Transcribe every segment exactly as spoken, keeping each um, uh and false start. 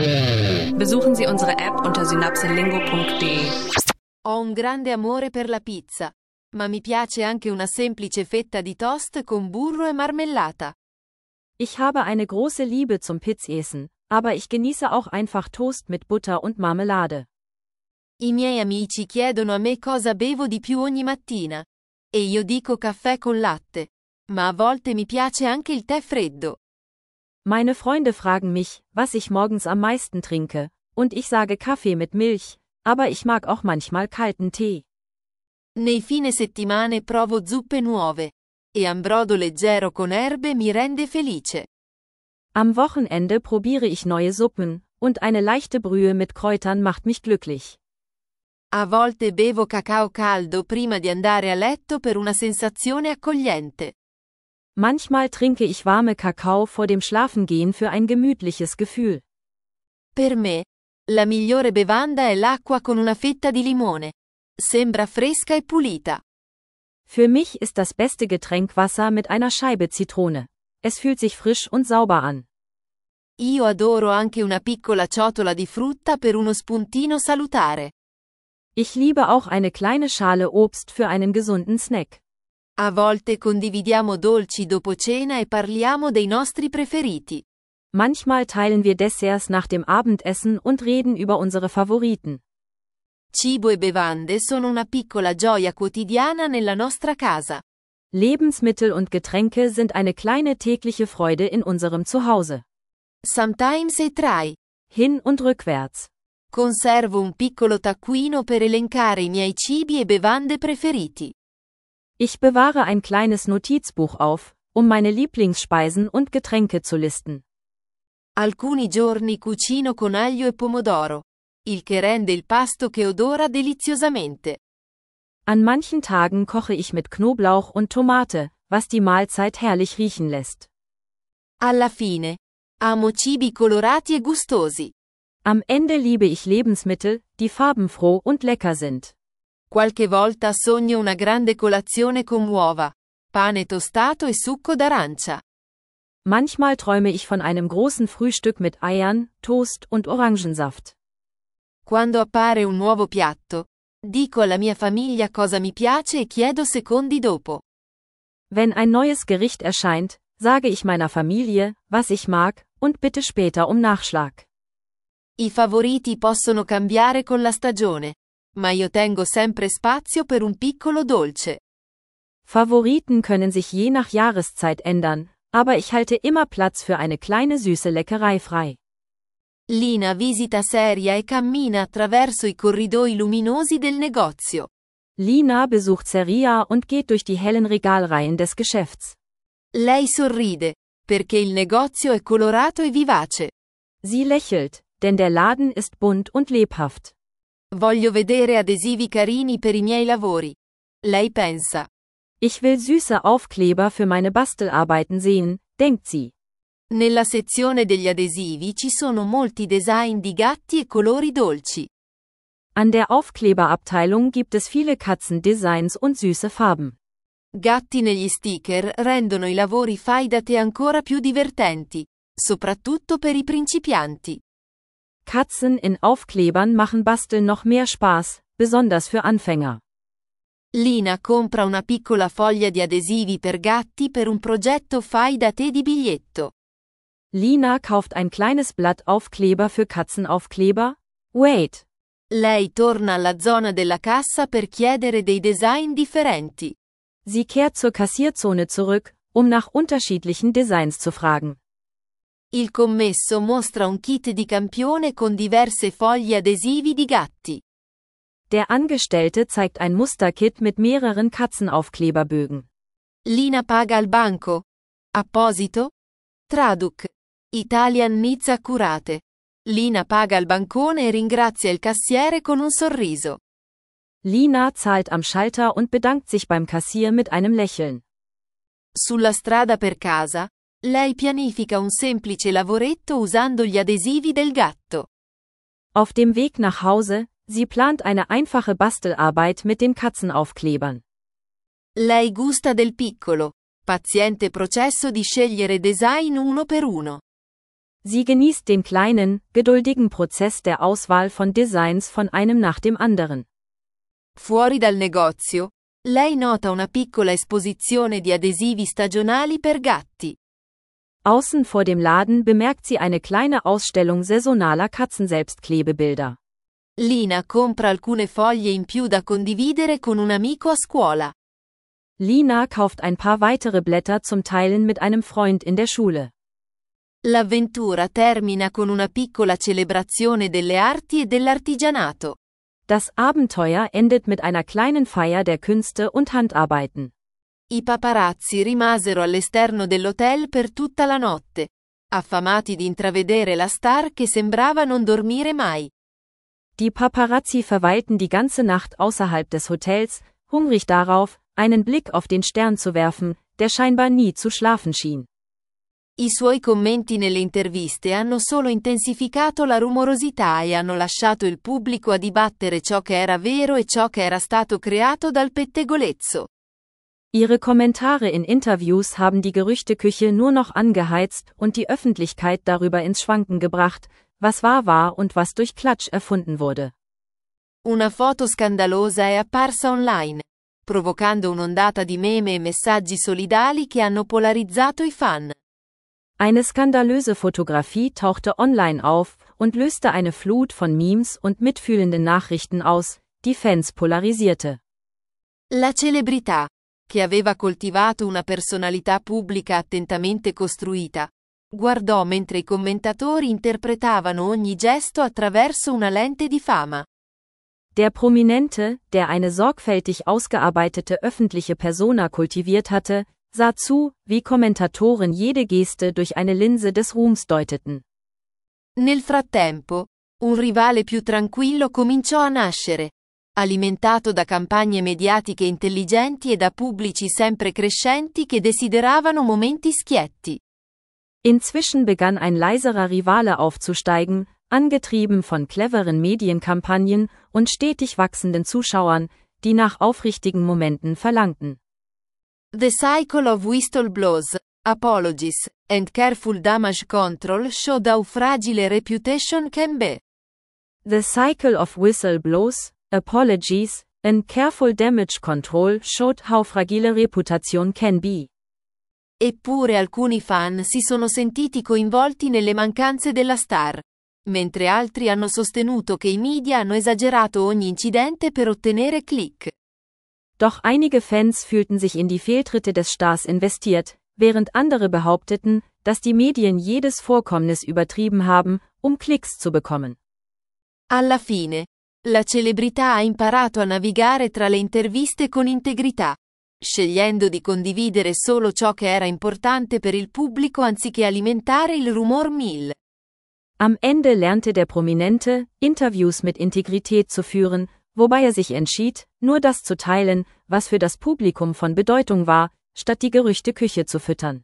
Besuchen Sie unsere App unter synapselingo punkt de. Ho un grande amore per la pizza, ma mi piace anche una semplice fetta di toast con burro e marmellata. Ich habe eine große Liebe zum Pizzessen, aber ich genieße auch einfach Toast mit Butter und Marmelade. I miei amici chiedono a me cosa bevo di più ogni mattina. E io dico caffè con latte. Ma a volte mi piace anche il tè freddo. Meine Freunde fragen mich, was ich morgens am meisten trinke, und ich sage Kaffee mit Milch, aber ich mag auch manchmal kalten Tee. Nei fine settimane provo zuppe nuove. E un brodo leggero con erbe mi rende felice. Am Wochenende probiere ich neue Suppen, und eine leichte Brühe mit Kräutern macht mich glücklich. A volte bevo cacao caldo prima di andare a letto per una sensazione accogliente. Manchmal trinke ich warme Kakao vor dem Schlafengehen für ein gemütliches Gefühl. Per me, la migliore bevanda è l'acqua con una fetta di limone. Sembra fresca e pulita. Für mich ist das beste Getränk Wasser mit einer Scheibe Zitrone. Es fühlt sich frisch und sauber an. Io adoro anche una piccola ciotola di frutta per uno spuntino salutare. Ich liebe auch eine kleine Schale Obst für einen gesunden Snack. A volte condividiamo dolci dopo cena e parliamo dei nostri preferiti. Manchmal teilen wir Desserts nach dem Abendessen und reden über unsere Favoriten. Cibo e bevande sono una piccola gioia quotidiana nella nostra casa. Lebensmittel und Getränke sind eine kleine tägliche Freude in unserem Zuhause. Sometimes I try. Hin- und rückwärts. Conservo un piccolo taccuino per elencare i miei cibi e bevande preferiti. Ich bewahre ein kleines Notizbuch auf, um meine Lieblingsspeisen und Getränke zu listen. Alcuni giorni cucino con aglio e pomodoro, il che rende il pasto che odora deliziosamente. An manchen Tagen koche ich mit Knoblauch und Tomate, was die Mahlzeit herrlich riechen lässt. Alla fine, amo cibi colorati e gustosi. Am Ende liebe ich Lebensmittel, die farbenfroh und lecker sind. Qualche volta sogno una grande colazione con uova, pane tostato e succo d'arancia. Manchmal träume ich von einem großen Frühstück mit Eiern, Toast und Orangensaft. Quando appare un nuovo piatto, dico alla mia famiglia cosa mi piace e chiedo secondi dopo. Wenn ein neues Gericht erscheint, sage ich meiner Familie, was ich mag, und bitte später um Nachschlag. I favoriti possono cambiare con la stagione, ma io tengo sempre spazio per un piccolo dolce. Favoriten können sich je nach Jahreszeit ändern, aber ich halte immer Platz für eine kleine süße Leckerei frei. Lina visita Seria e cammina attraverso i corridoi luminosi del negozio. Lina besucht Seria und geht durch die hellen Regalreihen des Geschäfts. Lei sorride, perché il negozio è colorato e vivace. Sie lächelt, denn der Laden ist bunt und lebhaft. Voglio vedere adesivi carini per i miei lavori. Lei pensa. Ich will süße Aufkleber für meine Bastelarbeiten sehen, denkt sie. Nella sezione degli adesivi ci sono molti design di gatti e colori dolci. An der Aufkleberabteilung gibt es viele Katzendesigns und süße Farben. Gatti negli sticker rendono i lavori fai da te ancora più divertenti, soprattutto per i principianti. Katzen in Aufklebern machen Basteln noch mehr Spaß, besonders für Anfänger. Lina compra una piccola foglia di adesivi per gatti per un progetto fai da te di biglietto. Lina kauft ein kleines Blatt Aufkleber für Katzenaufkleber. Wait. Lei torna alla zona della cassa per chiedere dei design differenti. Sie kehrt zur Kassierzone zurück, um nach unterschiedlichen Designs zu fragen. Il commesso mostra un kit di campione con diverse foglie adesivi di gatti. Der Angestellte zeigt ein Musterkit mit mehreren Katzenaufkleberbögen. Lina paga al banco. Apposito? Traduc. Italian needs accurate. Lina paga al bancone e ringrazia il cassiere con un sorriso. Lina zahlt am Schalter und bedankt sich beim Kassier mit einem Lächeln. Sulla strada per casa, lei pianifica un semplice lavoretto usando gli adesivi del gatto. Auf dem Weg nach Hause, sie plant eine einfache Bastelarbeit mit den Katzenaufklebern. Lei gusta del piccolo, paziente processo di scegliere design uno per uno. Sie genießt den kleinen, geduldigen Prozess der Auswahl von Designs von einem nach dem anderen. Fuori dal negozio, lei nota una piccola esposizione di adesivi stagionali per gatti. Außen vor dem Laden bemerkt sie eine kleine Ausstellung saisonaler Katzenselbstklebebilder. Lina compra alcune foglie in più da condividere con un amico a scuola. Lina kauft ein paar weitere Blätter zum Teilen mit einem Freund in der Schule. L'avventura termina con una piccola celebrazione delle arti e dell'artigianato. Das Abenteuer endet mit einer kleinen Feier der Künste und Handarbeiten. I paparazzi rimasero all'esterno dell'hotel per tutta la notte, affamati di intravedere la star che sembrava non dormire mai. Die Paparazzi verweilten die ganze Nacht außerhalb des Hotels, hungrig darauf, einen Blick auf den Stern zu werfen, der scheinbar nie zu schlafen schien. I suoi commenti nelle interviste hanno solo intensificato la rumorosità e hanno lasciato il pubblico a dibattere ciò che era vero e ciò che era stato creato dal pettegolezzo. Ihre Kommentare in Interviews haben die Gerüchteküche nur noch angeheizt und die Öffentlichkeit darüber ins Schwanken gebracht, was wahr war und was durch Klatsch erfunden wurde. Una foto scandalosa è apparsa online, provocando un'ondata di meme e messaggi solidali che hanno polarizzato i fan. Eine skandalöse Fotografie tauchte online auf und löste eine Flut von Memes und mitfühlenden Nachrichten aus, die Fans polarisierte. La celebrità, che aveva coltivato una personalità pubblica attentamente costruita, guardò mentre i commentatori interpretavano ogni gesto attraverso una lente di fama. Der Prominente, der eine sorgfältig ausgearbeitete öffentliche Persona kultiviert hatte, sah zu, wie Kommentatoren jede Geste durch eine Linse des Ruhms deuteten. Nel frattempo, un rivale più tranquillo cominciò a nascere, alimentato da campagne mediatiche intelligenti e da pubblici sempre crescenti che desideravano momenti schietti. Inzwischen begann ein leiserer Rivale aufzusteigen, angetrieben von cleveren Medienkampagnen und stetig wachsenden Zuschauern, die nach aufrichtigen Momenten verlangten. The cycle of whistleblowers, apologies, and careful damage control showed how fragile reputation can be. The cycle of whistleblowers, apologies, and careful damage control showed how fragile reputation can be. Eppure alcuni fan si sono sentiti coinvolti nelle mancanze della star, mentre altri hanno sostenuto che i media hanno esagerato ogni incidente per ottenere click. Doch einige Fans fühlten sich in die Fehltritte des Stars investiert, während andere behaupteten, dass die Medien jedes Vorkommnis übertrieben haben, um Klicks zu bekommen. Alla fine, la celebrità ha imparato a navigare tra le interviste con integrità, scegliendo di condividere solo ciò che era importante per il pubblico anziché alimentare il rumor mill. Am Ende lernte der Prominente, Interviews mit Integrität zu führen, wobei er sich entschied, nur das zu teilen, was für das Publikum von Bedeutung war, statt die Gerüchteküche zu füttern.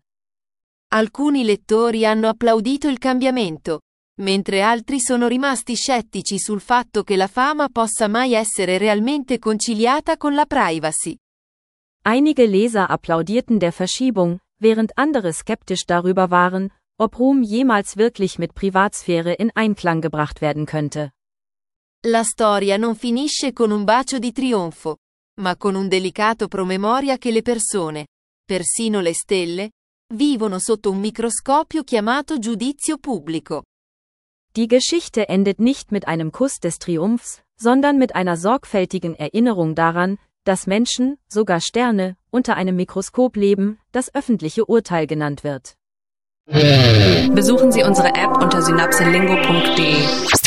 Alcuni lettori hanno applaudito il cambiamento, mentre altri sono rimasti scettici sul fatto che la fama possa mai essere realmente conciliata con la privacy. Einige Leser applaudierten der Verschiebung, während andere skeptisch darüber waren, ob Ruhm jemals wirklich mit Privatsphäre in Einklang gebracht werden könnte. La storia non finisce con un bacio di trionfo, ma con un delicato promemoria che le persone, persino le stelle, vivono sotto un microscopio chiamato giudizio pubblico. Die Geschichte endet nicht mit einem Kuss des Triumphs, sondern mit einer sorgfältigen Erinnerung daran, dass Menschen, sogar Sterne, unter einem Mikroskop leben, das öffentliche Urteil genannt wird. Besuchen Sie unsere App unter synapselingo punkt de.